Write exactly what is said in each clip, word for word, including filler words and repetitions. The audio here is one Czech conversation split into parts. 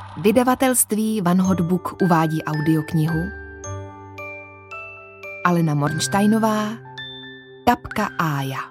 Vydavatelství Van Hot Book uvádí audioknihu. Alena Mornsteinová, Kapka Ája.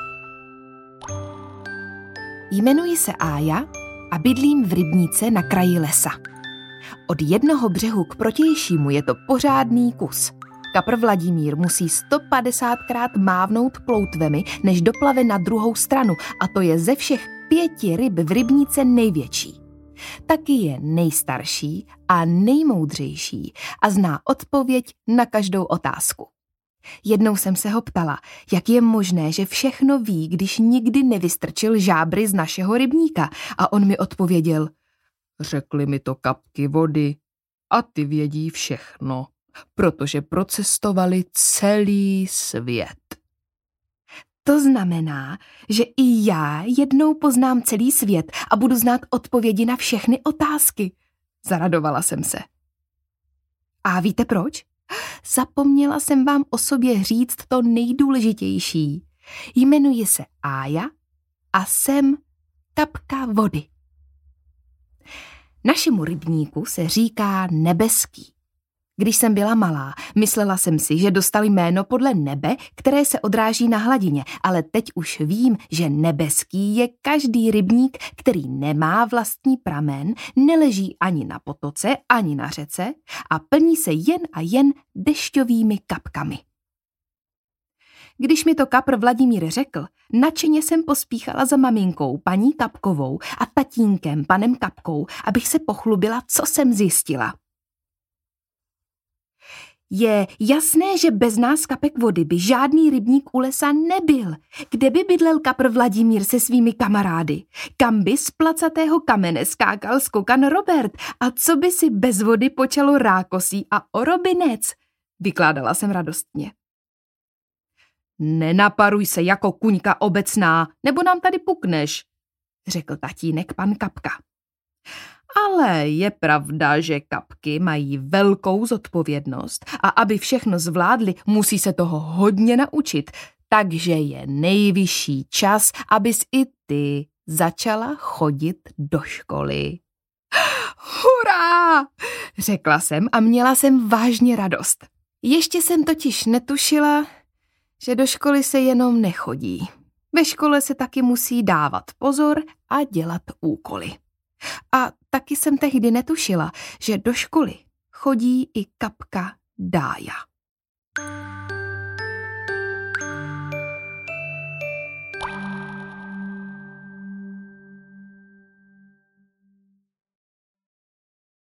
Jmenuji se Ája a bydlím v rybníce na kraji lesa. Od jednoho břehu k protějšímu je to pořádný kus. Kapr Vladimír musí sto padesátkrát mávnout ploutvemi, než doplave na druhou stranu, a to je ze všech pěti ryb v rybníce největší. Taky je nejstarší a nejmoudřejší a zná odpověď na každou otázku. Jednou jsem se ho ptala, jak je možné, že všechno ví, když nikdy nevystrčil žábry z našeho rybníka, a on mi odpověděl: řekli mi to kapky vody a ty vědí všechno, protože procestovali celý svět. To znamená, že i já jednou poznám celý svět a budu znát odpovědi na všechny otázky. Zaradovala jsem se. A víte proč? Zapomněla jsem vám o sobě říct to nejdůležitější. Jmenuji se Ája a jsem kapka vody. Našemu rybníku se říká Nebeský. Když jsem byla malá, myslela jsem si, že dostali jméno podle nebe, které se odráží na hladině, ale teď už vím, že nebeský je každý rybník, který nemá vlastní pramen, neleží ani na potoce, ani na řece a plní se jen a jen dešťovými kapkami. Když mi to kapr Vladimír řekl, nadšeně jsem pospíchala za maminkou, paní Kapkovou, a tatínkem, panem Kapkou, abych se pochlubila, co jsem zjistila. Je jasné, že bez nás kapek vody by žádný rybník u lesa nebyl. Kde by bydlel kapr Vladimír se svými kamarády? Kam by z placatého kamene skákal skokan Robert? A co by si bez vody počalo rákosí a orobinec? Vykládala jsem radostně. Nenaparuj se jako kuňka obecná, nebo nám tady pukneš, řekl tatínek pan Kapka. Ale je pravda, že kapky mají velkou zodpovědnost a aby všechno zvládli, musí se toho hodně naučit, takže je nejvyšší čas, abys i ty začala chodit do školy. Hurá! Řekla jsem a měla jsem vážně radost. Ještě jsem totiž netušila, že do školy se jenom nechodí. Ve škole se taky musí dávat pozor a dělat úkoly. A taky jsem tehdy netušila, že do školy chodí i kapka Dája.